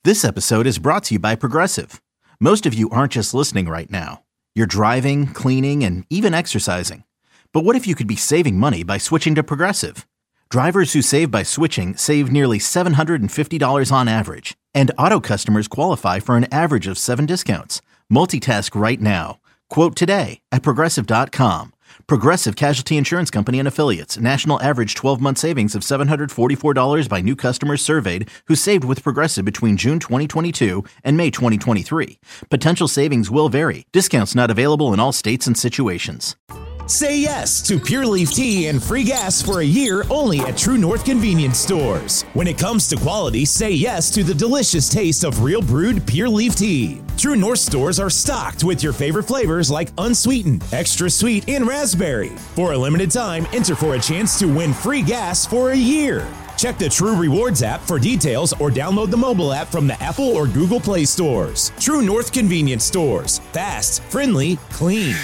This episode is brought to you by Progressive. Most of you aren't just listening right now. You're driving, cleaning, and even exercising. But what if you could be saving money by switching to Progressive? Drivers who save by switching save nearly $750 on average. And auto customers qualify for an average of 7 discounts. Multitask right now. Quote today at Progressive.com. Progressive Casualty Insurance Company and Affiliates. National average 12-month savings of $744 by new customers surveyed who saved with Progressive between June 2022 and May 2023. Potential savings will vary. Discounts not available in all states and situations. Say yes to Pure Leaf Tea and free gas for a year only at True North Convenience Stores. When it comes to quality, say yes to the delicious taste of real brewed Pure Leaf Tea. True North stores are stocked with your favorite flavors like unsweetened, extra sweet, and raspberry. For a limited time, enter for a chance to win free gas for a year. Check the True Rewards app for details or download the mobile app from the Apple or Google Play stores. True North Convenience Stores. Fast, friendly, clean.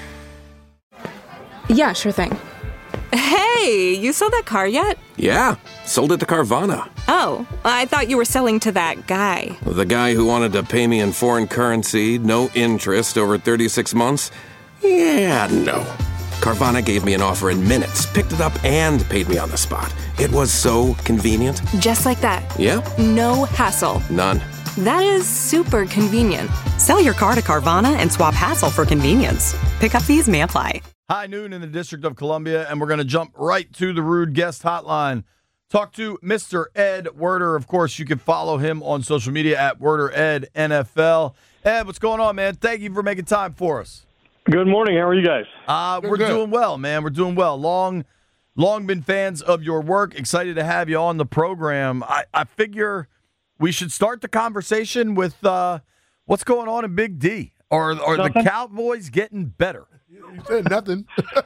Yeah, sure thing. Hey, you sold that car yet? Yeah, sold it to Carvana. Oh, I thought you were selling to that guy. The guy who wanted to pay me in foreign currency, no interest, over 36 months? Yeah, no. Carvana gave me an offer in minutes, picked it up, and paid me on the spot. It was so convenient. Just like that. Yep. No hassle. None. That is super convenient. Sell your car to Carvana and swap hassle for convenience. Pickup fees may apply. High noon in the District of Columbia, and we're going to jump right to the Rude Guest Hotline. Talk to Mr. Ed Werder. Of course, you can follow him on social media at WerderEdNFL. Ed, what's going on, man? Thank you for making time for us. Good morning. How are you guys? We're doing well, man. We're doing well. Long been fans of your work. Excited to have you on the program. I figure we should start the conversation with what's going on in Big D. Are the Cowboys getting better? You said nothing.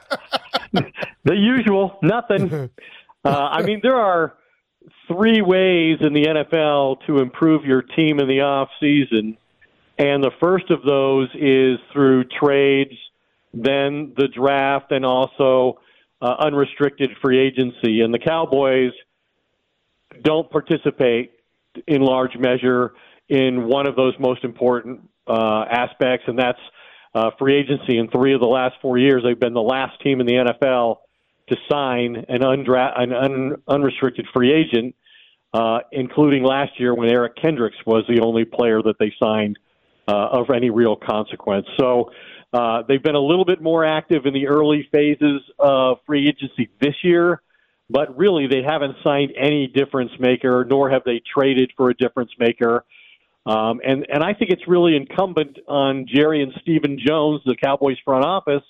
The usual, nothing. I mean, there are 3 ways in the NFL to improve your team in the off season, and the first of those is through trades, then the draft, and also unrestricted free agency. And the Cowboys don't participate in large measure in one of those most important aspects, and that's free agency. In 3 of the last 4 years, they've been the last team in the NFL to sign an unrestricted free agent, including last year when Eric Kendricks was the only player that they signed of any real consequence. So they've been a little bit more active in the early phases of free agency this year, but really they haven't signed any difference maker, nor have they traded for a difference maker. And I think it's really incumbent on Jerry and Stephen Jones, the Cowboys front office,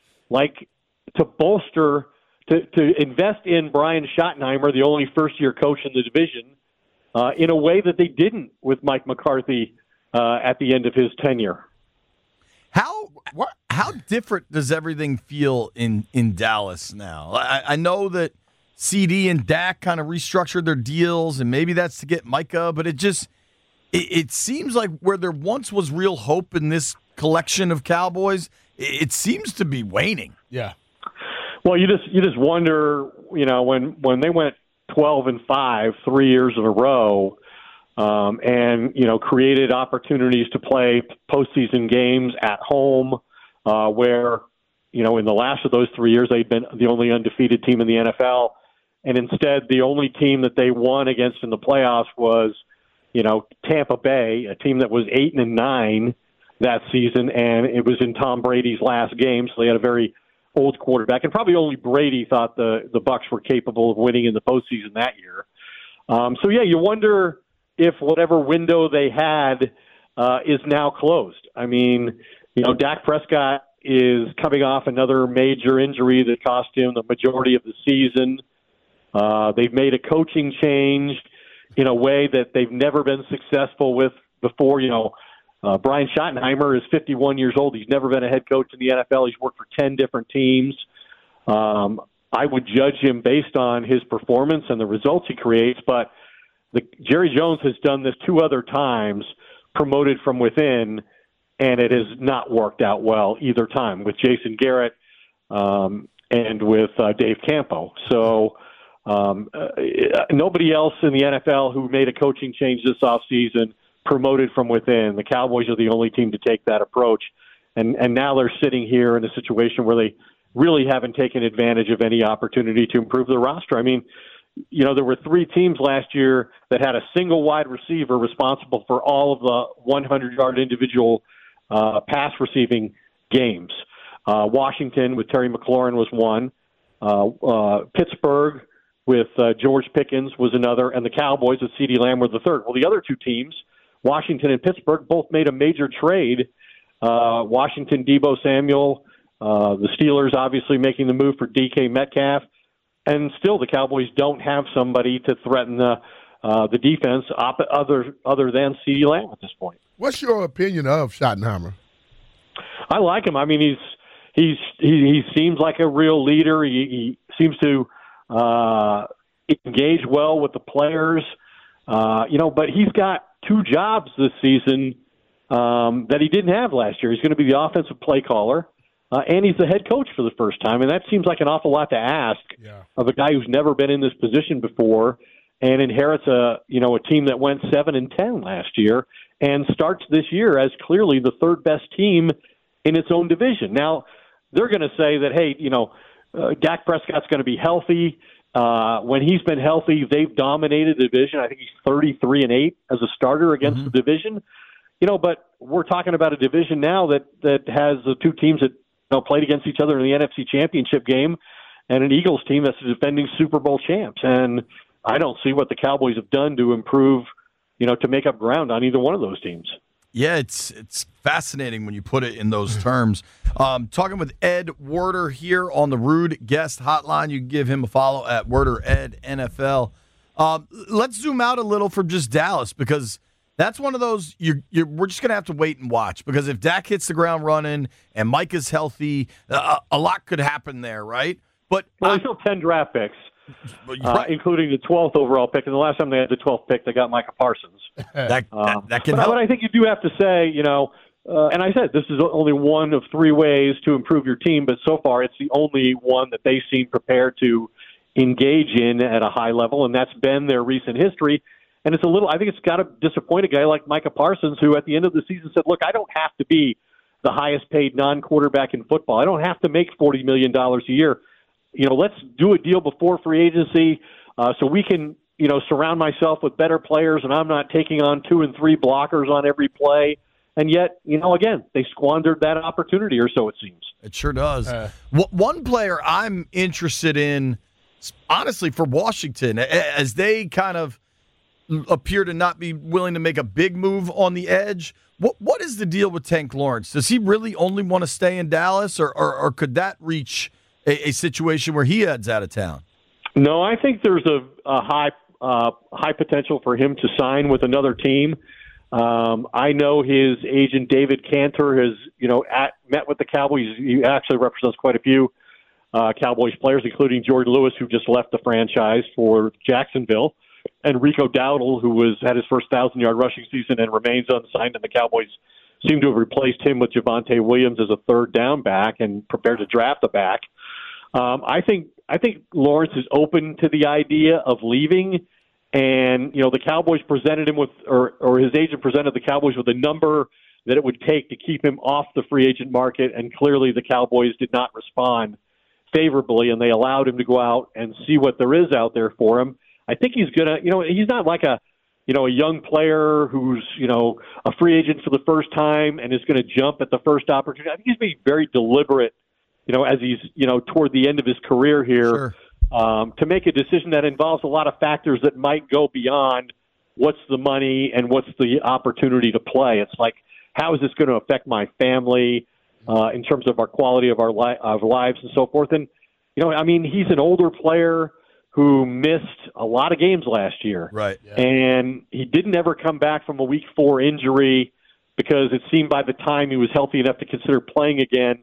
to bolster, to invest in Brian Schottenheimer, the only first-year coach in the division, in a way that they didn't with Mike McCarthy at the end of his tenure. How different does everything feel in Dallas now? I know that CD and Dak kind of restructured their deals, and maybe that's to get Micah, but it seems like where there once was real hope in this collection of Cowboys, it seems to be waning. Yeah. Well, you just wonder, when they went 12-5 3 years in a row, and created opportunities to play postseason games at home, where in the last of those 3 years they'd been the only undefeated team in the NFL, and instead the only team that they won against in the playoffs was Tampa Bay, a team that was 8-9 that season, and it was in Tom Brady's last game, so they had a very old quarterback, and probably only Brady thought the Bucs were capable of winning in the postseason that year. So you wonder if whatever window they had is now closed. I mean, Dak Prescott is coming off another major injury that cost him the majority of the season. They've made a coaching change in a way that they've never been successful with before. Brian Schottenheimer is 51 years old. He's never been a head coach in the NFL. He's worked for 10 different teams. I would judge him based on his performance and the results he creates, but Jerry Jones has done this 2 other times, promoted from within, and it has not worked out well either time with Jason Garrett and with Dave Campo. So Nobody else in the NFL who made a coaching change this offseason promoted from within. The Cowboys are the only team to take that approach. And now they're sitting here in a situation where they really haven't taken advantage of any opportunity to improve their roster. I mean, there were 3 teams last year that had a single wide receiver responsible for all of the 100-yard individual pass receiving games. Washington with Terry McLaurin was one. Pittsburgh with George Pickens was another. And the Cowboys with CeeDee Lamb were the third. Well, the other 2 teams, Washington and Pittsburgh, both made a major trade. Washington, Deebo Samuel, the Steelers obviously making the move for DK Metcalf. And still, the Cowboys don't have somebody to threaten the defense other than CeeDee Lamb at this point. What's your opinion of Schottenheimer? I like him. I mean, he seems like a real leader. He seems to engage well with the players. But he's got 2 jobs this season that he didn't have last year. He's going to be the offensive play caller. And he's the head coach for the first time, and that seems like an awful lot to ask of a guy who's never been in this position before and inherits a team that went 7-10 last year and starts this year as clearly the 3rd best team in its own division. Now, they're going to say that, hey, Dak Prescott's going to be healthy. When he's been healthy, they've dominated the division. I think he's 33-8 as a starter against the division. But we're talking about a division now that has the 2 teams that played against each other in the NFC Championship game, and an Eagles team that's defending Super Bowl champs. And I don't see what the Cowboys have done to improve, to make up ground on either one of those teams. Yeah, it's fascinating when you put it in those terms. Talking with Ed Werder here on the Rude Guest Hotline. You can give him a follow at WerderEd NFL. Let's zoom out a little from just Dallas, because that's one of those we're just going to have to wait and watch, because if Dak hits the ground running and Mike is healthy, a lot could happen there, right? But there's still 10 draft picks, including the 12th overall pick. And the last time they had the 12th pick, they got Micah Parsons. that can help. But I think you do have to say, and I said this is only one of 3 ways to improve your team, but so far it's the only one that they seem prepared to engage in at a high level, and that's been their recent history. And I think it's got to disappoint a guy like Micah Parsons, who at the end of the season said, look, I don't have to be the highest paid non-quarterback in football. I don't have to make $40 million a year. Let's do a deal before free agency so we can, surround myself with better players, and I'm not taking on 2 and 3 blockers on every play. And yet, again, they squandered that opportunity, or so it seems. It sure does. One player I'm interested in, honestly, for Washington, as they kind of appear to not be willing to make a big move on the edge. What is the deal with Tank Lawrence? Does he really only want to stay in Dallas, or could that reach a situation where he heads out of town? No, I think there's a high potential for him to sign with another team. I know his agent David Cantor has met with the Cowboys. He actually represents quite a few Cowboys players, including Jordan Lewis, who just left the franchise for Jacksonville, and Rico Dowdle, who had his first 1,000-yard rushing season and remains unsigned, and the Cowboys seem to have replaced him with Javonte Williams as a 3rd down back and prepared to draft a back. I think Lawrence is open to the idea of leaving, and the Cowboys presented him with, or his agent presented the Cowboys with a number that it would take to keep him off the free agent market, and clearly the Cowboys did not respond favorably, and they allowed him to go out and see what there is out there for him. I think he's gonna, he's not like a young player who's, a free agent for the first time and is going to jump at the first opportunity. I think he's being very deliberate, as he's, toward the end of his career here, to make a decision that involves a lot of factors that might go beyond what's the money and what's the opportunity to play. It's like, how is this going to affect my family in terms of our quality of our lives and so forth? And, he's an older player who missed a lot of games last year. Right. Yeah. And he didn't ever come back from a Week 4 injury because it seemed by the time he was healthy enough to consider playing again,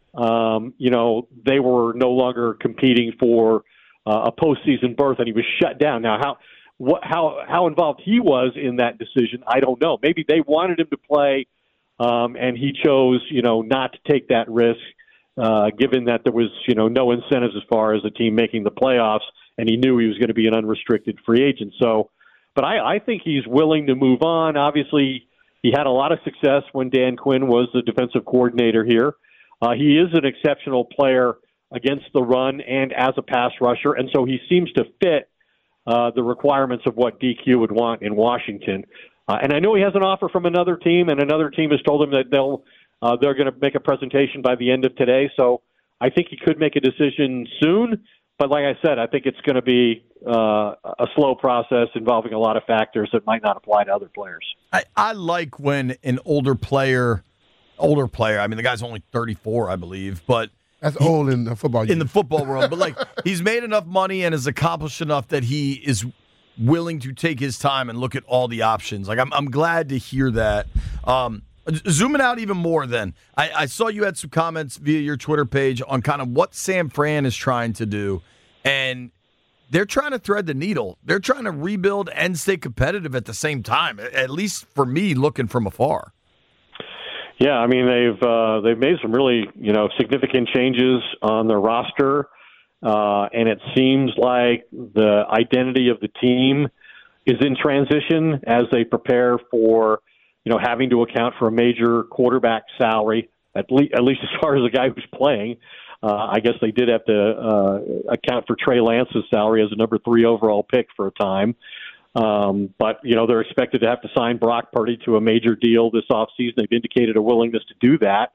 they were no longer competing for a postseason berth, and he was shut down. Now, how involved he was in that decision, I don't know. Maybe they wanted him to play, and he chose, not to take that risk, given that there was, no incentives as far as the team making the playoffs and he knew he was going to be an unrestricted free agent. So, but I think he's willing to move on. Obviously, he had a lot of success when Dan Quinn was the defensive coordinator here. He is an exceptional player against the run and as a pass rusher, and so he seems to fit the requirements of what DQ would want in Washington. And I know he has an offer from another team, and another team has told him that they're going to make a presentation by the end of today. So I think he could make a decision soon. But like I said, I think it's going to be a slow process involving a lot of factors that might not apply to other players. I like when an older player, I mean, the guy's only 34, I believe, but that's old in the football in the football world. But like, he's made enough money and has accomplished enough that he is willing to take his time and look at all the options. Like, I'm glad to hear that. Zooming out even more, then I saw you had some comments via your Twitter page on kind of what San Fran is trying to do, and they're trying to thread the needle. They're trying to rebuild and stay competitive at the same time. At least for me, looking from afar. Yeah, I mean they've made some really significant changes on their roster, and it seems like the identity of the team is in transition as they prepare for having to account for a major quarterback salary, at least as far as the guy who's playing. I guess they did have to account for Trey Lance's salary as a number 3 overall pick for a time. But they're expected to have to sign Brock Purdy to a major deal this offseason. They've indicated a willingness to do that.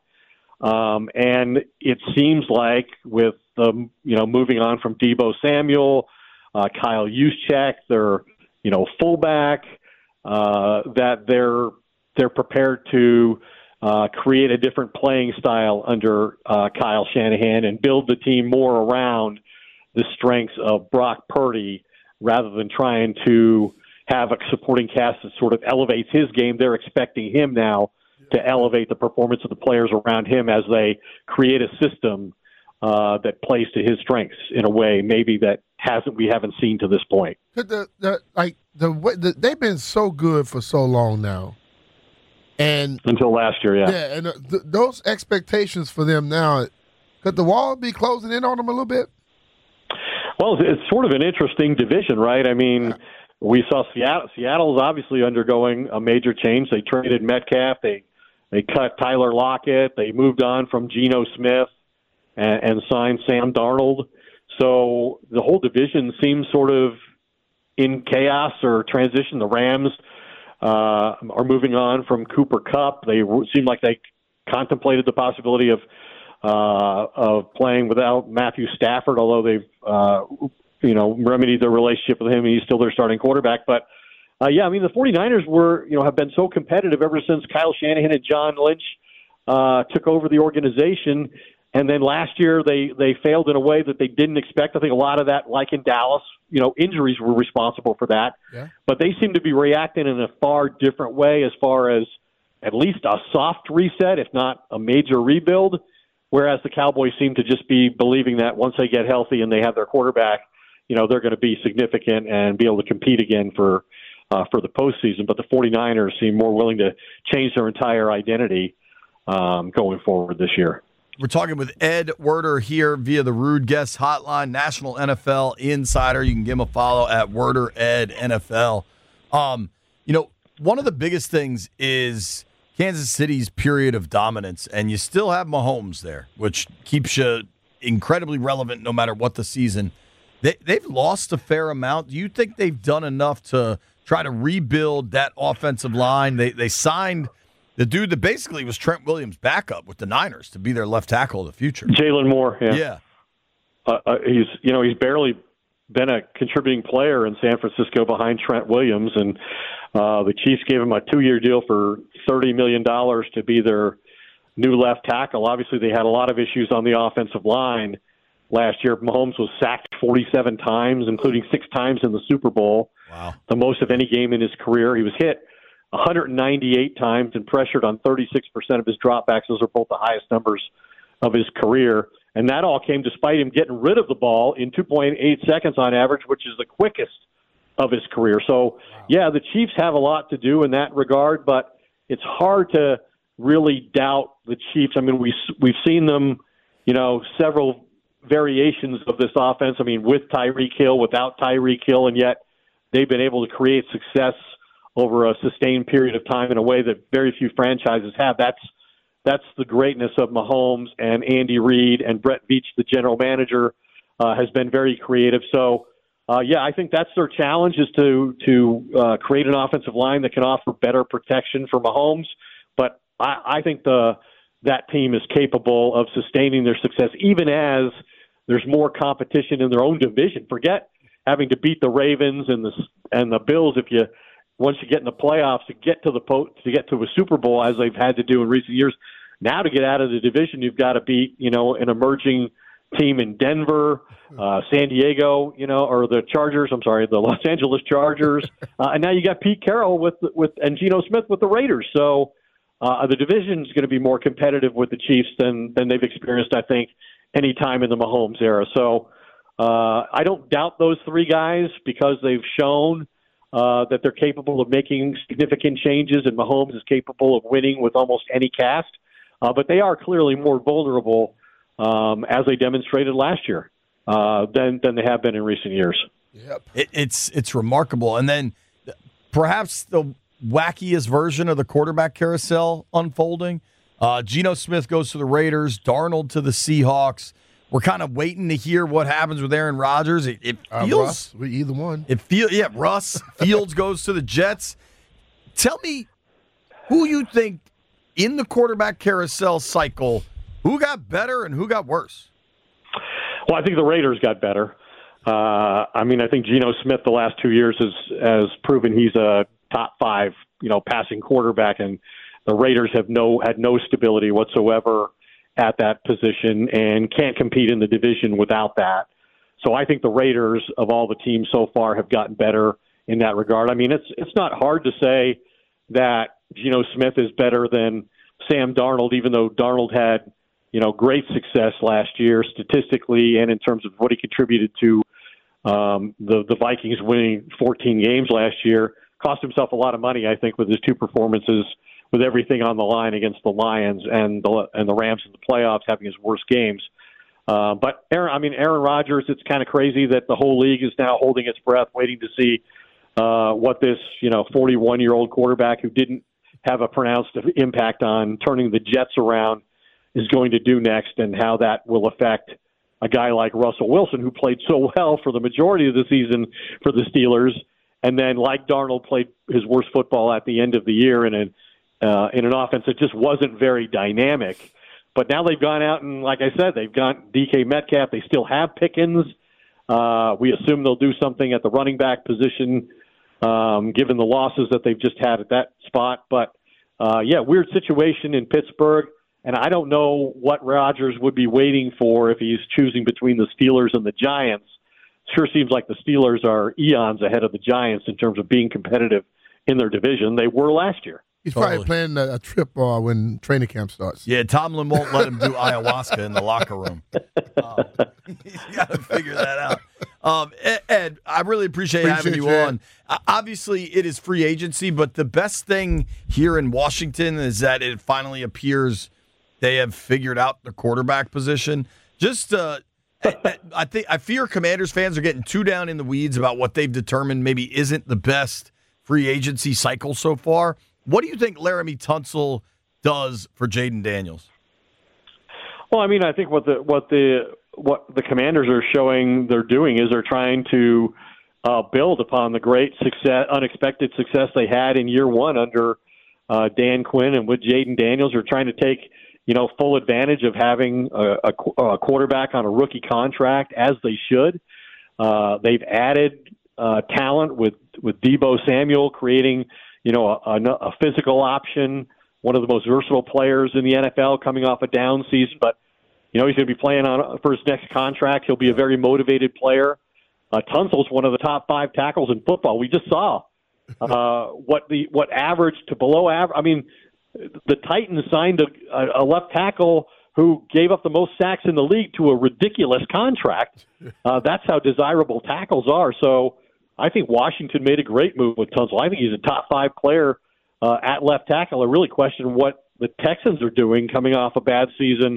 And it seems like with moving on from Deebo Samuel, Kyle Juszczyk, their fullback, that they're prepared to create a different playing style under Kyle Shanahan and build the team more around the strengths of Brock Purdy rather than trying to have a supporting cast that sort of elevates his game. They're expecting him now to elevate the performance of the players around him as they create a system that plays to his strengths in a way maybe that we haven't seen to this point. They've been so good for so long now. And until last year, yeah. Yeah, and those expectations for them now, could the wall be closing in on them a little bit? Well, it's sort of an interesting division, right? I mean, we saw Seattle's obviously undergoing a major change. They traded Metcalf. They cut Tyler Lockett. They moved on from Geno Smith and signed Sam Darnold. So the whole division seems sort of in chaos or transition. The Rams are moving on from Cooper Kupp. They seem like they contemplated the possibility of playing without Matthew Stafford, although they've remedied their relationship with him, and he's still their starting quarterback. But the 49ers have been so competitive ever since Kyle Shanahan and John Lynch took over the organization. And then last year they failed in a way that they didn't expect. I think a lot of that, like in Dallas, injuries were responsible for that. Yeah. But they seem to be reacting in a far different way as far as at least a soft reset, if not a major rebuild, whereas the Cowboys seem to just be believing that once they get healthy and they have their quarterback, they're going to be significant and be able to compete again for the postseason. But the 49ers seem more willing to change their entire identity going forward this year. We're talking with Ed Werder here via the Rude Guest Hotline, National NFL Insider. You can give him a follow at Werder Ed NFL. One of the biggest things is Kansas City's period of dominance, and you still have Mahomes there, which keeps you incredibly relevant no matter what the season. They've lost a fair amount. Do you think they've done enough to try to rebuild that offensive line? They signed the dude that basically was Trent Williams' backup with the Niners to be their left tackle of the future. Jalen Moore, yeah. He's barely been a contributing player in San Francisco behind Trent Williams, and the Chiefs gave him a 2-year deal for $30 million to be their new left tackle. Obviously, they had a lot of issues on the offensive line last year. Mahomes was sacked 47 times, including 6 times in the Super Bowl. Wow. The most of any game in his career. He was hit 198 times and pressured on 36% of his dropbacks. Those are both the highest numbers of his career. And that all came despite him getting rid of the ball in 2.8 seconds on average, which is the quickest of his career. So, yeah, the Chiefs have a lot to do in that regard, but it's hard to really doubt the Chiefs. I mean, we've seen them, several variations of this offense. I mean, with Tyreek Hill, without Tyreek Hill, and yet they've been able to create success over a sustained period of time in a way that very few franchises have. That's the greatness of Mahomes and Andy Reid, and Brett Veach, the general manager, has been very creative. So, I think that's their challenge, is to create an offensive line that can offer better protection for Mahomes. But I think that team is capable of sustaining their success, even as there's more competition in their own division. Forget having to beat the Ravens and the Bills once you get in the playoffs to get to a Super Bowl, as they've had to do in recent years. Now, to get out of the division, you've got to beat an emerging team in Denver, San Diego, or the Chargers. I'm sorry, the Los Angeles Chargers, and now you got Pete Carroll and Geno Smith with the Raiders. So the division is going to be more competitive with the Chiefs than they've experienced, I think, any time in the Mahomes era. So I don't doubt those three guys, because they've shown that they're capable of making significant changes, and Mahomes is capable of winning with almost any cast. But they are clearly more vulnerable, as they demonstrated last year, than they have been in recent years. Yep. It's remarkable. And then perhaps the wackiest version of the quarterback carousel unfolding. Geno Smith goes to the Raiders, Darnold to the Seahawks. We're kind of waiting to hear what happens with Aaron Rodgers. It feels Russ, we either one. Russ Fields goes to the Jets. Tell me who you think in the quarterback carousel cycle, who got better and who got worse? Well, I think the Raiders got better. I think Geno Smith the last 2 years has proven he's a top 5, passing quarterback, and the Raiders have had no stability whatsoever at that position and can't compete in the division without that. So I think the Raiders, of all the teams so far, have gotten better in that regard. I mean, it's not hard to say that Geno Smith is better than Sam Darnold, even though Darnold had, great success last year statistically and in terms of what he contributed to the Vikings winning 14 games last year. Cost himself a lot of money, I think, with his 2 performances, with everything on the line against the Lions and the Rams in the playoffs, having his worst games. But Aaron Rodgers, it's kind of crazy that the whole league is now holding its breath, waiting to see what this 41-year-old quarterback who didn't have a pronounced impact on turning the Jets around is going to do next, and how that will affect a guy like Russell Wilson, who played so well for the majority of the season for the Steelers, and then, like Darnold, played his worst football at the end of the year in an offense that just wasn't very dynamic. But now they've gone out and, like I said, they've got DK Metcalf. They still have Pickens. We assume they'll do something at the running back position, given the losses that they've just had at that spot. But, weird situation in Pittsburgh. And I don't know what Rodgers would be waiting for if he's choosing between the Steelers and the Giants. Sure seems like the Steelers are eons ahead of the Giants in terms of being competitive in their division. They were last year. He's probably planning a trip when training camp starts. Yeah, Tomlin won't let him do ayahuasca in the locker room. He's got to figure that out. Ed, I really appreciate having you on. Obviously, it is free agency, but the best thing here in Washington is that it finally appears they have figured out the quarterback position. I fear Commanders fans are getting too down in the weeds about what they've determined maybe isn't the best free agency cycle so far. What do you think Laramie Tunsil does for Jaden Daniels? Well, I think what the Commanders are showing they're doing is they're trying to build upon the great unexpected success they had in year one under Dan Quinn, and with Jaden Daniels, they're trying to take full advantage of having a quarterback on a rookie contract, as they should. They've added talent with Deebo Samuel, creating a physical option, one of the most versatile players in the NFL coming off a down season. But, he's going to be playing for his next contract. He'll be a very motivated player. Tunsil's one of the top 5 tackles in football. We just saw what average to below average. The Titans signed a left tackle who gave up the most sacks in the league to a ridiculous contract. That's how desirable tackles are. So I think Washington made a great move with Tunsil. I think he's a top 5 player at left tackle. I really question what the Texans are doing coming off a bad season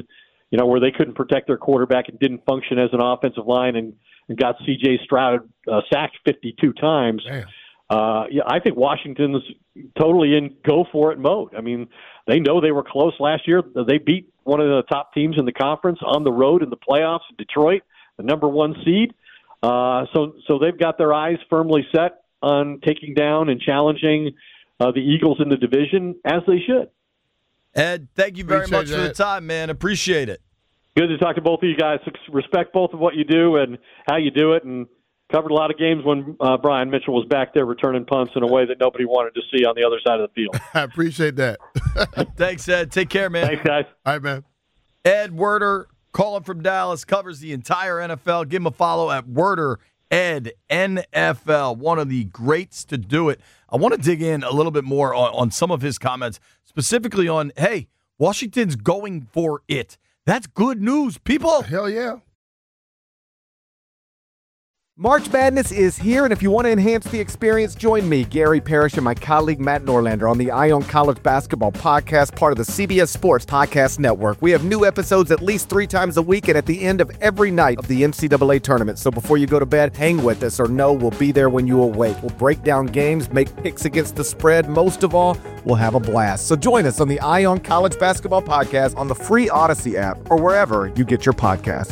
where they couldn't protect their quarterback and didn't function as an offensive line and got C.J. Stroud sacked 52 times. I think Washington's totally in go-for-it mode. I mean, they know they were close last year. They beat one of the top teams in the conference on the road in the playoffs, Detroit, the number 1 seed. So they've got their eyes firmly set on taking down and challenging the Eagles in the division, as they should. Ed, thank you very much for the time, man. Appreciate it. Good to talk to both of you guys. Respect both of what you do and how you do it, and covered a lot of games when Brian Mitchell was back there returning punts in a way that nobody wanted to see on the other side of the field. I appreciate that. Thanks, Ed. Take care, man. Thanks, guys. All right, man. Ed Werder, calling from Dallas, covers the entire NFL. Give him a follow at Werder Ed NFL, one of the greats to do it. I want to dig in a little bit more on some of his comments, specifically on, hey, Washington's going for it. That's good news, people. Hell yeah. March Madness is here, and if you want to enhance the experience, join me, Gary Parrish, and my colleague Matt Norlander on the Eye on College Basketball Podcast, part of the CBS Sports Podcast Network. We have new episodes at least 3 times a week and at the end of every night of the NCAA tournament. So before you go to bed, hang with us, or know we'll be there when you awake. We'll break down games, make picks against the spread. Most of all, we'll have a blast. So join us on the Eye on College Basketball Podcast on the free Odyssey app or wherever you get your podcasts.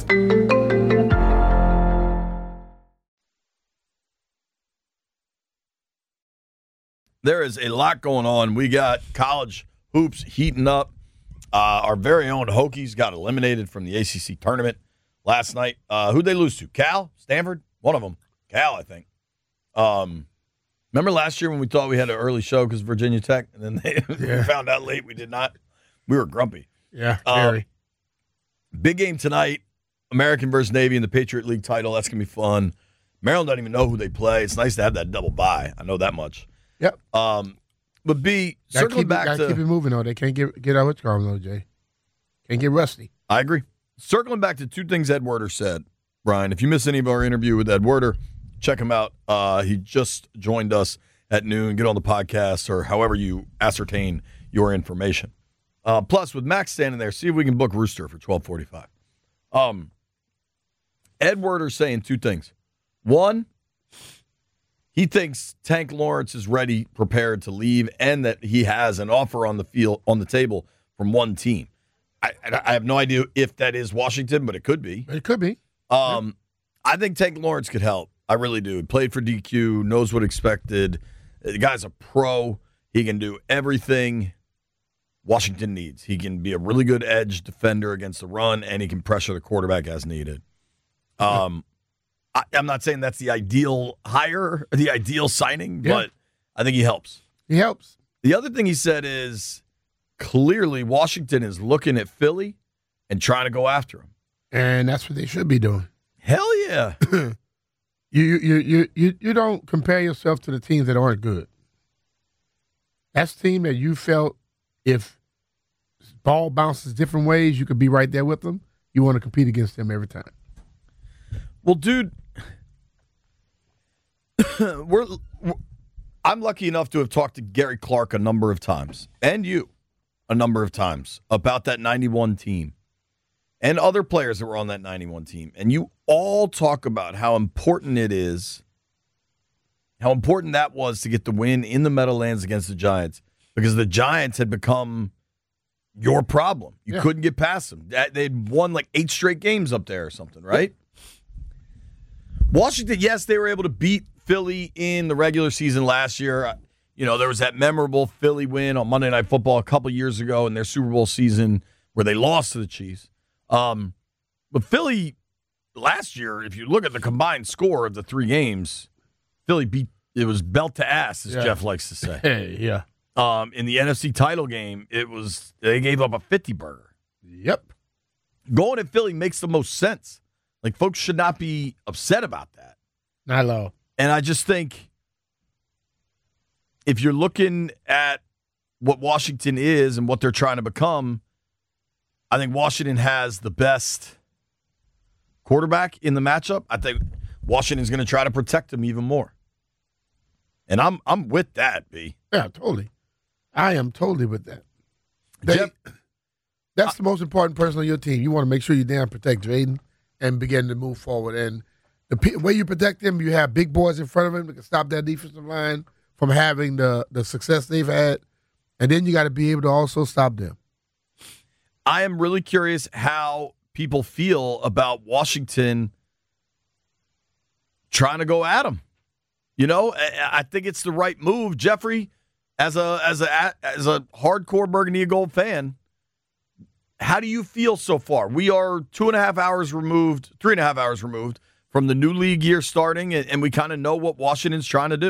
There is a lot going on. We got college hoops heating up. Our very own Hokies got eliminated from the ACC tournament last night. Who'd they lose to? Cal? Stanford? One of them. Cal, I think. Remember last year when we thought we had an early show because Virginia Tech, and then we found out late we did not? We were grumpy. Yeah, very. Big game tonight. American versus Navy in the Patriot League title. That's going to be fun. Maryland doesn't even know who they play. It's nice to have that double bye. I know that much. Yep. But B, circling back to keep it moving though. They can't get out with Carl though, Jay. Can't get rusty. I agree. Circling back to 2 things Ed Werder said, Brian. If you missed any of our interview with Ed Werder, check him out. He just joined us at noon. Get on the podcast or however you ascertain your information. Plus, with Max standing there, see if we can book Rooster for 12:45. Ed Werder saying 2 things. One, he thinks Tank Lawrence is ready, prepared to leave, and that he has an offer on the table from one team. I have no idea if that is Washington, but it could be. It could be. I think Tank Lawrence could help. I really do. He played for DQ, knows what expected. The guy's a pro. He can do everything Washington needs. He can be a really good edge defender against the run, and he can pressure the quarterback as needed. I'm not saying that's the ideal hire, the ideal signing, but I think he helps. He helps. The other thing he said is clearly Washington is looking at Philly and trying to go after him. And that's what they should be doing. Hell yeah. You don't compare yourself to the teams that aren't good. That's the team that you felt if ball bounces different ways, you could be right there with them. You want to compete against them every time. Well, dude, I'm lucky enough to have talked to Gary Clark a number of times, and you a number of times, about that 91 team and other players that were on that 91 team. And you all talk about how important it is, how important that was to get the win in the Meadowlands against the Giants, because the Giants had become your problem. You couldn't get past them. They'd won like 8 straight games up there or something, right? Washington, yes, they were able to beat Philly in the regular season last year. You know, there was that memorable Philly win on Monday Night Football a couple years ago in their Super Bowl season where they lost to the Chiefs. But Philly last year, if you look at the combined score of the 3 games, Philly beat, it was belt to ass, as Jeff likes to say. In the NFC title game, they gave up a 50-burger. Yep. Going at Philly makes the most sense. Like, folks should not be upset about that. Not low. And I just think if you're looking at what Washington is and what they're trying to become, I think Washington has the best quarterback in the matchup. I think Washington's going to try to protect him even more. And I'm with that, B. Yeah, totally. I am totally with that. That's the most important person on your team. You want to make sure you damn protect Jaden and begin to move forward. And the way you protect him, you have big boys in front of him that can stop that defensive line from having the success they've had. And then you got to be able to also stop them. I am really curious how people feel about Washington trying to go at him. I think it's the right move. Jeffrey, as a hardcore Burgundy and Gold fan, how do you feel so far? We are 3.5 hours removed from the new league year starting, and we kind of know what Washington's trying to do.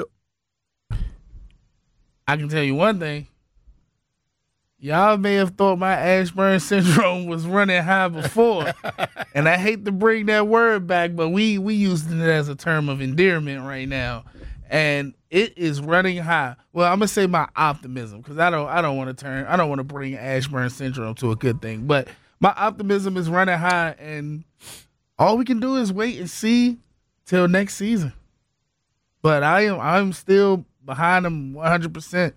I can tell you one thing. Y'all may have thought my Ashburn syndrome was running high before, and I hate to bring that word back, but we using it as a term of endearment right now, and it is running high. Well, I'm gonna say my optimism, because I don't want to bring Ashburn syndrome to a good thing, but my optimism is running high, and all we can do is wait and see till next season. But I'm still behind them 100%.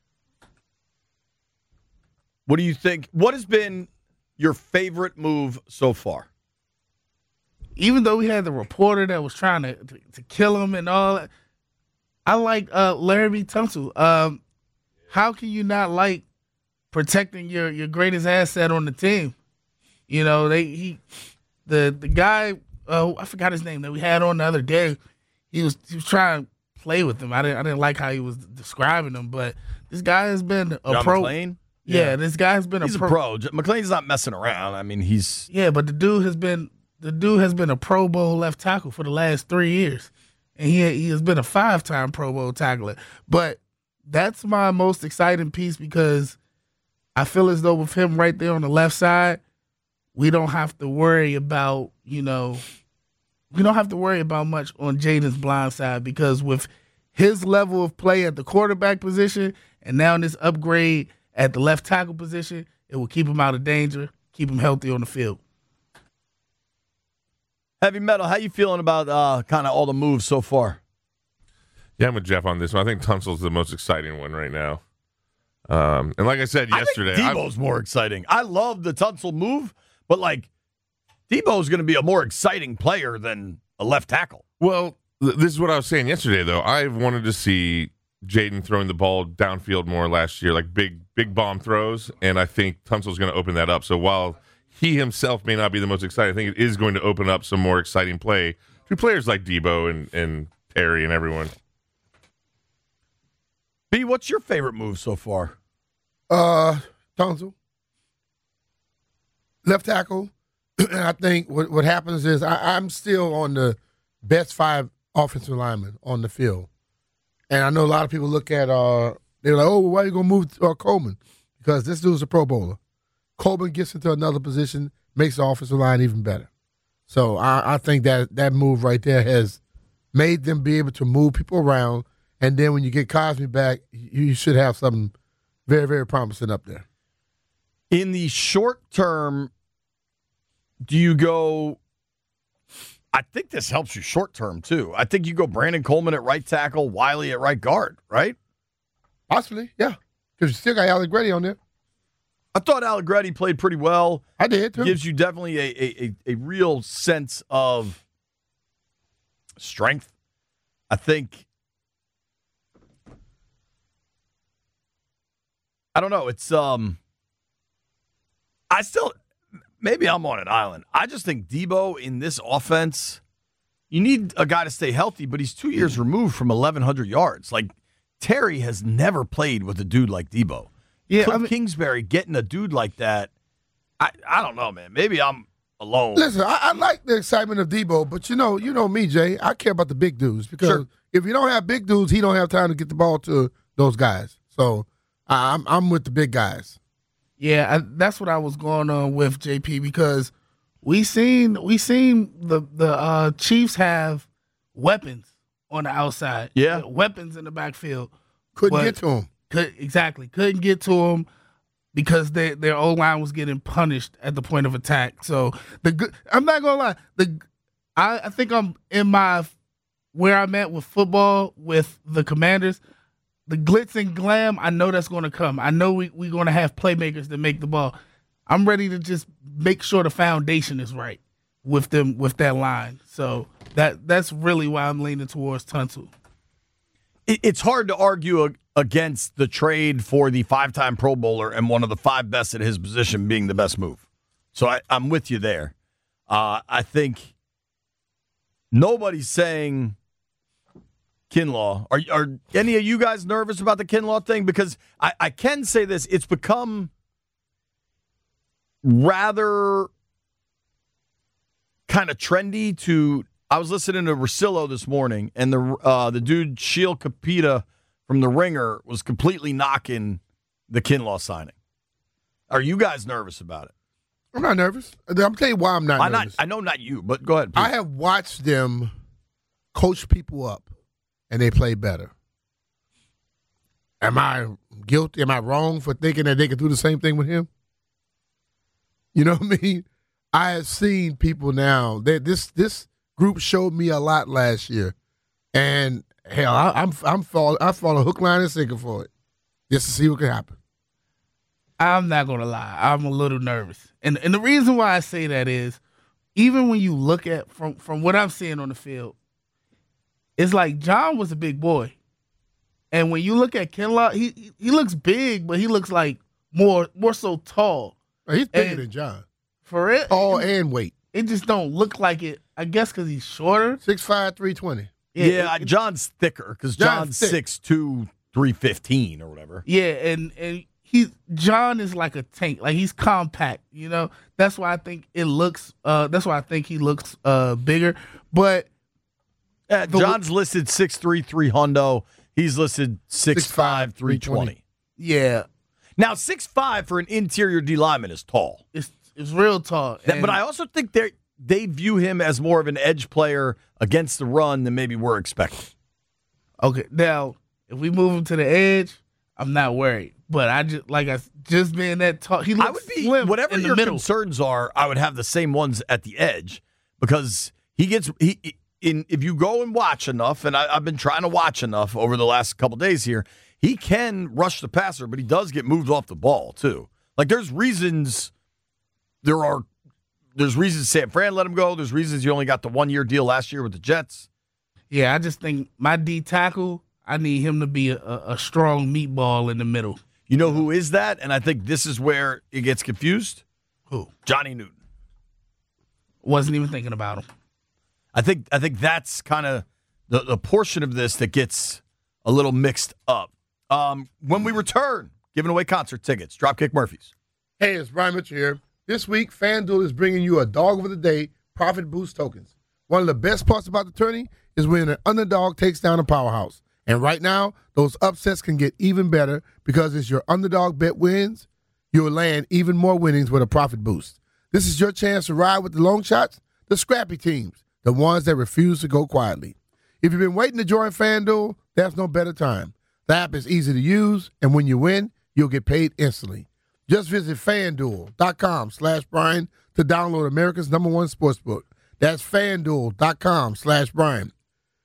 What do you think? What has been your favorite move so far? Even though we had the reporter that was trying to kill him and all that, I like Laremy Tunsil. How can you not like protecting your greatest asset on the team? The guy, I forgot his name, that we had on the other day. He was trying to play with him. I didn't like how he was describing him, but this guy has been a John pro. McClain? Yeah, this guy's been he's a pro. McClain's not messing around. I mean, he's but the dude has been a Pro Bowl left tackle for the last 3 years, and he has been a 5-time Pro Bowl tackler. But that's my most exciting piece, because I feel as though with him right there on the left side, we don't have to worry about much on Jaden's blind side, because with his level of play at the quarterback position and now in this upgrade at the left tackle position, it will keep him out of danger, keep him healthy on the field. Heavy Metal, how you feeling about kind of all the moves so far? Yeah, I'm with Jeff on this one. I think Tunsil's the most exciting one right now. And like I said yesterday, I think Debo's more exciting. I love the Tunsil move, but Debo's going to be a more exciting player than a left tackle. Well, this is what I was saying yesterday, though. I've wanted to see Jaden throwing the ball downfield more last year, like big bomb throws, and I think Tunsil's going to open that up. So while he himself may not be the most exciting, I think it is going to open up some more exciting play to players like Debo and Terry and everyone. B, what's your favorite move so far? Tunsil. Left tackle. And I think what happens is I'm still on the best 5 offensive linemen on the field. And I know a lot of people look at, they're like, why are you going to move Coleman? Because this dude's a Pro Bowler. Coleman gets into another position, makes the offensive line even better. So I think that move right there has made them be able to move people around. And then when you get Cosme back, you should have something very, very promising up there. In the short term, do you go – I think this helps you short term, too. I think you go Brandon Coleman at right tackle, Wiley at right guard, right? Possibly, yeah. Because you still got Allegretti on there. I thought Allegretti played pretty well. I did, too. Gives you definitely a real sense of strength. I think – I don't know. It's I still – maybe I'm on an island. I just think Debo in this offense, you need a guy to stay healthy, but he's 2 years removed from 1,100 yards. Terry has never played with a dude like Debo. Yeah, Cliff Kingsbury getting a dude like that, I don't know, man. Maybe I'm alone. Listen, I like the excitement of Debo, but you know me, Jay. I care about the big dudes because if you don't have big dudes, he don't have time to get the ball to those guys. So I'm with the big guys. Yeah, that's what I was going on with, JP, because we seen the Chiefs have weapons on the outside. Yeah, weapons in the backfield. Couldn't get to them. Couldn't get to them because their O-line was getting punished at the point of attack. So I'm not gonna lie. I think I'm in where I'm at with football with the Commanders. The glitz and glam, I know that's going to come. I know we're going to have playmakers that make the ball. I'm ready to just make sure the foundation is right with them with that line. So that's really why I'm leaning towards Tunsil. It's hard to argue against the trade for the 5-time Pro Bowler and one of the 5 best at his position being the best move. So I'm with you there. I think nobody's saying Kinlaw. Are any of you guys nervous about the Kinlaw thing? Because I can say this. It's become rather kind of trendy to – I was listening to Russillo this morning, and the dude Sheil Capita from The Ringer was completely knocking the Kinlaw signing. Are you guys nervous about it? I'm not nervous. I'm tell you why I'm not nervous. I know not you, but go ahead. Please. I have watched them coach people up, and they play better. Am I guilty? Am I wrong for thinking that they could do the same thing with him? You know what I mean? I have seen people now. This group showed me a lot last year, and hell, I fall hook, line, and sinker for it, just to see what can happen. I'm not gonna lie, I'm a little nervous, and the reason why I say that is, even when you look at from what I'm seeing on the field, it's like John was a big boy, and when you look at Kinlaw, he looks big, but he looks like more so tall. He's bigger than John. For it, tall and weight. It just don't look like it. I guess because he's shorter. 6'5", 320. Yeah, John's thicker because John's 6'2", 315 or whatever. Yeah, and John is like a tank. Like, he's compact, you know? That's why I think it looks that's why I think he looks bigger. But John's listed 6'3", 300. He's listed 6'5", 320. Yeah. Now 6'5" for an interior D lineman is tall. It's real tall. But I also think they view him as more of an edge player against the run than maybe we're expecting. Okay, now if we move him to the edge, I'm not worried. But I just being that tall, he looks slim whatever in the your middle. concerns are, I would have the same ones at the edge because if you go and watch enough, and I've been trying to watch enough over the last couple days here, he can rush the passer, but he does get moved off the ball too. Like there's reasons San Fran let him go. There's reasons you only got the 1-year deal last year with the Jets. Yeah, I just think my D tackle, I need him to be a strong meatball in the middle. You know who is that? And I think this is where it gets confused. Who? Johnny Newton. Wasn't even thinking about him. I think that's kind of the portion of this that gets a little mixed up. When we return, giving away concert tickets, Dropkick Murphys. Hey, it's Brian Mitchell here. This week, FanDuel is bringing you a Dog of the Day Profit Boost tokens. One of the best parts about the tourney is when an underdog takes down a powerhouse. And right now, those upsets can get even better because as your underdog bet wins, you'll land even more winnings with a profit boost. This is your chance to ride with the long shots, the scrappy teams, the ones that refuse to go quietly. If you've been waiting to join FanDuel, there's no better time. The app is easy to use, and when you win, you'll get paid instantly. Just visit FanDuel.com/Brian to download America's #1 sportsbook. That's FanDuel.com/Brian.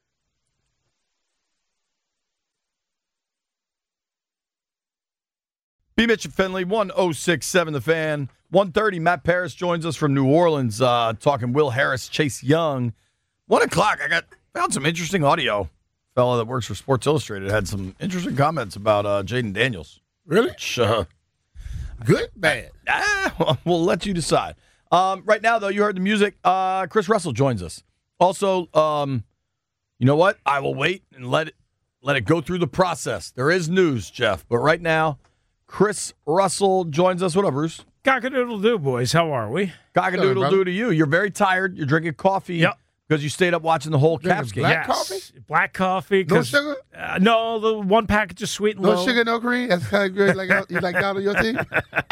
B. Mitch and Finley, 106.7 The Fan. 1:30, Matt Paras joins us from New Orleans, talking Will Harris, Chase Young. 1 o'clock, I found some interesting audio. Fellow that works for Sports Illustrated had some interesting comments about Jaden Daniels. Really? Which, good, bad? We'll let you decide. Right now, though, you heard the music. Chris Russell joins us. Also, you know what? I will wait and let it go through the process. There is news, Jeff, but right now, Chris Russell joins us. What up, Bruce? Cock-a-doodle-doo, boys. How are we? Cock-a-doodle-doo to you. You're very tired. You're drinking coffee because you stayed up watching the whole Caps game. Black coffee? Black coffee. No sugar? No, the one package of sweet and low. No sugar, no cream? That's kind of good. You like that on your team?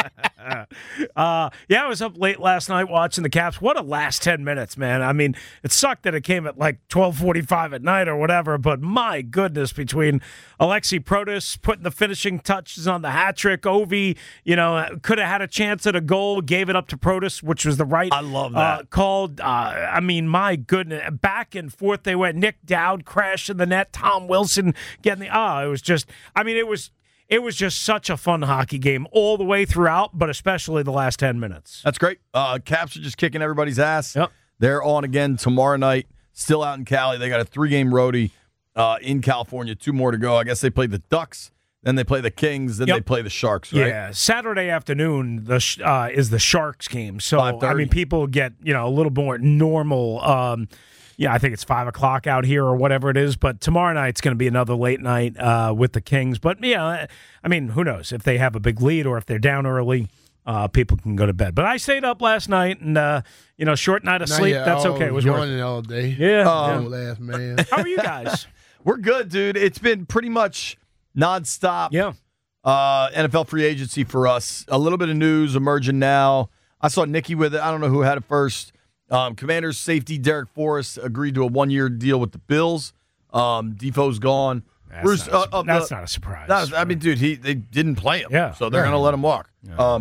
I was up late last night watching the Caps. What a last 10 minutes, man. I mean, it sucked that it came at like 12:45 at night or whatever, but my goodness, between Alexi Protas putting the finishing touches on the hat trick, Ovi, could have had a chance at a goal, gave it up to Protas, which was the right I love that. called. I mean, my goodness. Back and forth they went. Nick Dowd crashed in the net. Tom Wilson getting it was just, I mean, it it was just such a fun hockey game all the way throughout, but especially the last 10 minutes. That's great. Caps are just kicking everybody's ass. Yep. They're on again tomorrow night, still out in Cali. They got a 3-game roadie in California, 2 more to go. I guess they play the Ducks, then they play the Kings, then they play the Sharks, right? Yeah, Saturday afternoon is the Sharks game. So, 5:30. I mean, people get, a little more normal. I think it's 5 o'clock out here or whatever it is. But tomorrow night's going to be another late night with the Kings. But, I mean, who knows? If they have a big lead or if they're down early, people can go to bed. But I stayed up last night and, short night of sleep. That's okay. It was worth it. All day. Yeah. Old ass man. How are you guys? We're good, dude. It's been pretty much nonstop. Yeah. NFL free agency for us. A little bit of news emerging now. I saw Nikki with it. I don't know who had it first. Commanders safety Derek Forrest agreed to a 1-year deal with the Bills. Defoe's gone. That's not a surprise. I mean, dude, they didn't play him. Yeah. So they're going to let him walk. Yeah.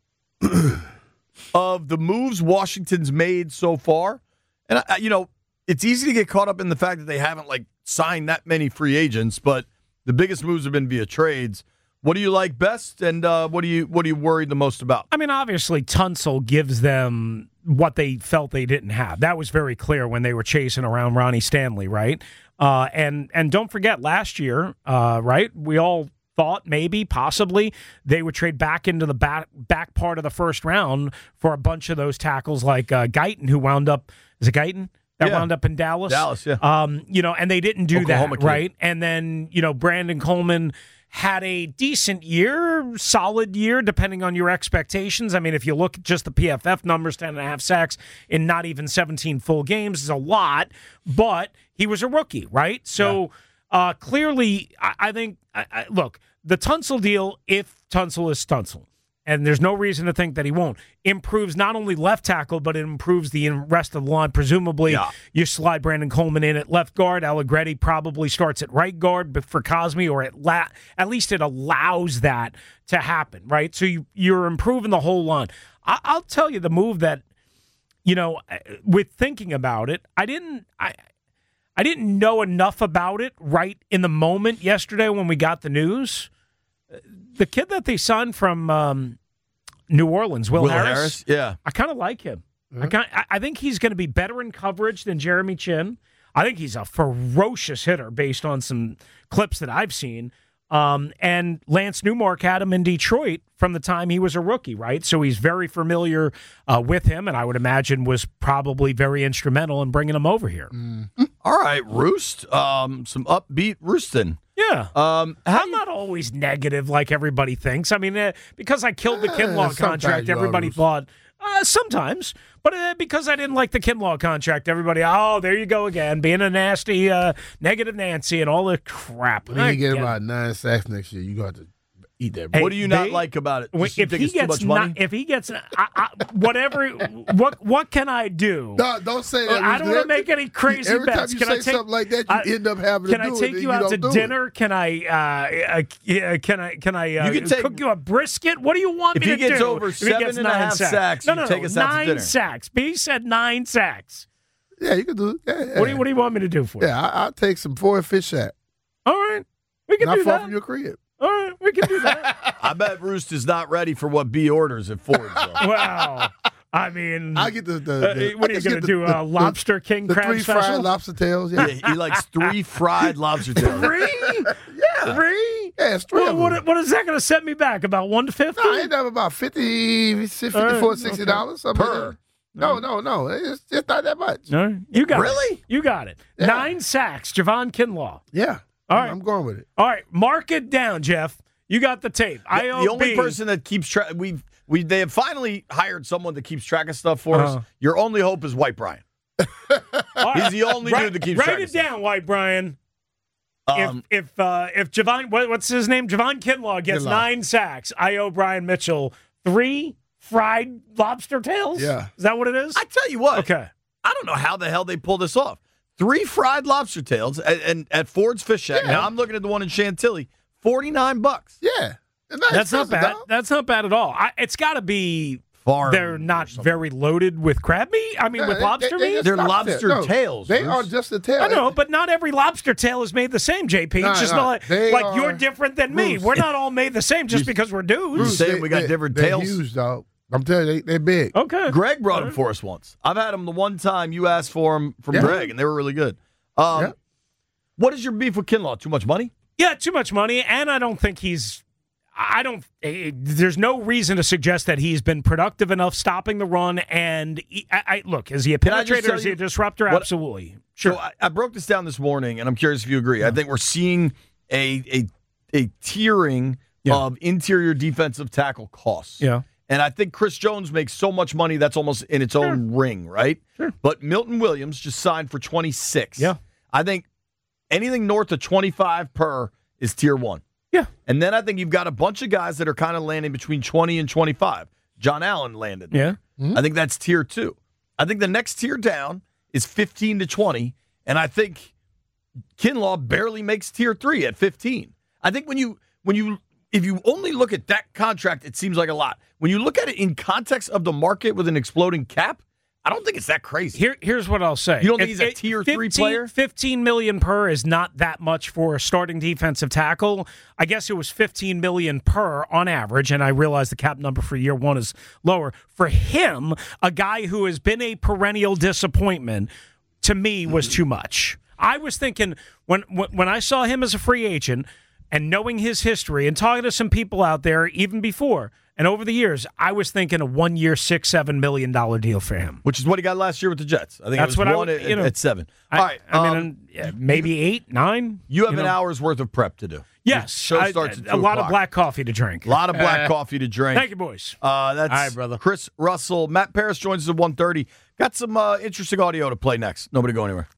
Of the moves Washington's made so far, and it's easy to get caught up in the fact that they haven't signed that many free agents, but the biggest moves have been via trades. What do you like best, and what are you worried the most about? I mean, obviously, Tunsil gives them what they felt they didn't have. That was very clear when they were chasing around Ronnie Stanley, right? And don't forget, last year, right, we all thought maybe, possibly, they would trade back into the back part of the first round for a bunch of those tackles like Guyton, who wound up, is it Guyton? That wound up in Dallas. Dallas, yeah. And they didn't do Oklahoma that, kid. right? And then, Brandon Coleman had a decent year, solid year, depending on your expectations. I mean, if you look at just the PFF numbers, 10.5 sacks in not even 17 full games is a lot, but he was a rookie, right? So clearly, I think, look, the Tunsil deal, if Tunsil is Tunsil, and there's no reason to think that he won't, improves not only left tackle, but it improves the rest of the line. Presumably, you slide Brandon Coleman in at left guard. Allegretti probably starts at right guard, but for Cosme, or at least it allows that to happen, right? So you're improving the whole line. I'll tell you the move that, with thinking about it, I didn't know enough about it right in the moment yesterday when we got the news. The kid that they signed from New Orleans, Will Harris. Yeah. I kind of like him. I think he's going to be better in coverage than Jeremy Chin. I think he's a ferocious hitter based on some clips that I've seen. And Lance Newmark had him in Detroit from the time he was a rookie, right? So he's very familiar with him, and I would imagine was probably very instrumental in bringing him over here. All right, Roost. Some upbeat roosting. Yeah. I'm not always negative like everybody thinks. I mean, because I killed the Kinlaw contract, everybody thought, sometimes. But because I didn't like the Kinlaw contract, everybody, there you go again, being a nasty, negative Nancy and all the crap. When you get about 9 sacks next year, you got to eat that. What do you not like about it? Just If think he it's too gets much money? if he gets whatever, what can I do? No, don't say that. I don't want to make any crazy every bets. Every time you say something like that, you end up having to do it. Can I take you out to dinner? Can I cook you a brisket? What do you want me to do? If he gets over 7.5 sacks, you take us out to dinner. 9 sacks. B said 9 sacks. Yeah, you can do it. Yeah. What do you want me to do for you? Yeah, I'll take some 4 fish shack. All right. We can Not do far that. from your crib. All right, we can do that. I bet Roost is not ready for what B orders at Ford's. Wow. I mean, I get the what are you going to do? Lobster King the crab 3 special? fried lobster tails. Yeah, he likes 3 fried lobster tails. 3? Yeah. 3? Yeah, it's 3 of them. What is that going to set me back? About 1 to 50? No, I end up about $54, $60 something per. No. It's just not that much. No, you got really? it. You got it. Yeah. 9 sacks, Javon Kinlaw. Yeah. All right. I'm going with it. All right, mark it down, Jeff. You got the tape. IOB. The only person that keeps track, they have finally hired someone that keeps track of stuff for us. Your only hope is White Brian. He's the only dude that keeps track. Write it down, White Brian. If Javon, what's his name? Javon Kinlaw gets 9 sacks. I owe Brian Mitchell 3 fried lobster tails. Yeah, is that what it is? I tell you what. Okay, I don't know how the hell they pull this off. 3 fried lobster tails at Ford's Fish Shack. Yeah. Now I'm looking at the one in Chantilly. $49. Yeah. That's not bad. That's not bad at all. It's got to be farm. They're not very loaded with crab meat. I mean, with lobster meat. They're lobster tails. They Bruce. are just the tail. I know, but not every lobster tail is made the same, JP. It's just not like you're different than me. Bruce. We're not all made the same just because we're dudes. Bruce, saying we got different tails. They're huge, dog. I'm telling you, they're big. Okay. Greg brought them for us once. I've had them the one time you asked for them from Greg, and they were really good. What is your beef with Kinlaw? Too much money? Yeah, too much money, and I don't think he's. There's no reason to suggest that he's been productive enough stopping the run. And look, is he a penetrator? Is he a disruptor? Absolutely. Sure. So I broke this down this morning, and I'm curious if you agree. I think we're seeing a tiering of interior defensive tackle costs. Yeah. And I think Chris Jones makes so much money that's almost in its own ring, right? Sure. But Milton Williams just signed for 26. Yeah. I think anything north of 25 per is tier 1. Yeah. And then I think you've got a bunch of guys that are kind of landing between 20 and 25. John Allen landed. Yeah. I think that's tier 2. I think the next tier down is 15 to 20, and I think Kinlaw barely makes tier 3 at 15. I think if you only look at that contract, it seems like a lot. When you look at it in context of the market with an exploding cap, I don't think it's that crazy. Here's what I'll say. You don't think he's a tier 3 player? $15 million per is not that much for a starting defensive tackle. I guess it was $15 million per on average, and I realize the cap number for year 1 is lower. For him, a guy who has been a perennial disappointment, to me, was too much. I was thinking when I saw him as a free agent and knowing his history and talking to some people out there even before and over the years, I was thinking a 1 year, $6-7 million deal for him, which is what he got last year with the Jets. I think that's it was what one at 7. All right, I mean, maybe 8, 9. You have an hour's worth of prep to do. Yes, show starts at 2 a lot o'clock. of black coffee to drink. A lot of black coffee to drink. Thank you, boys. That's all right, brother. Chris Russell. Matt Paris joins us at 1:30. Got some interesting audio to play next. Nobody go anywhere.